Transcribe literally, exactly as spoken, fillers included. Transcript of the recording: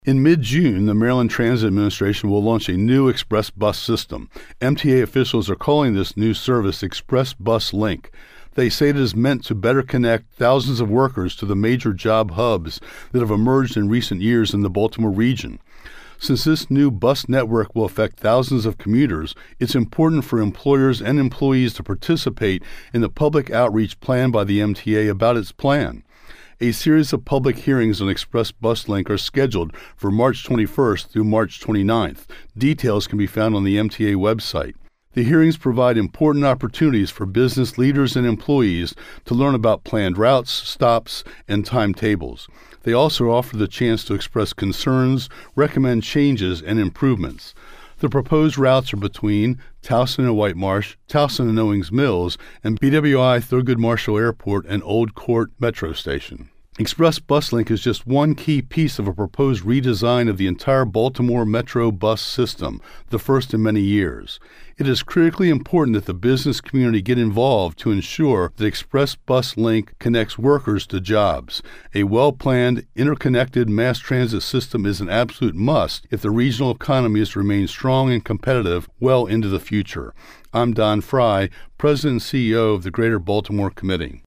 In mid-June, the Maryland Transit Administration will launch a new express bus system. M T A officials are calling this new service Express Bus Link. They say it is meant to better connect thousands of workers to the major job hubs that have emerged in recent years in the Baltimore region. Since this new bus network will affect thousands of commuters, it's important for employers and employees to participate in the public outreach planned by the M T A about its plan. A series of public hearings on Express Bus Link are scheduled for March twenty-first through March twenty-ninth. Details can be found on the M T A website. The hearings provide important opportunities for business leaders and employees to learn about planned routes, stops, and timetables. They also offer the chance to express concerns, recommend changes, and improvements. The proposed routes are between Towson and White Marsh, Towson and Owings Mills, and B W I Thurgood Marshall Airport and Old Court Metro Station. Express Bus Link is just one key piece of a proposed redesign of the entire Baltimore Metro bus system, the first in many years. It is critically important that the business community get involved to ensure that Express Bus Link connects workers to jobs. A well-planned, interconnected mass transit system is an absolute must if the regional economy is to remain strong and competitive well into the future. I'm Don Fry, President and C E O of the Greater Baltimore Committee.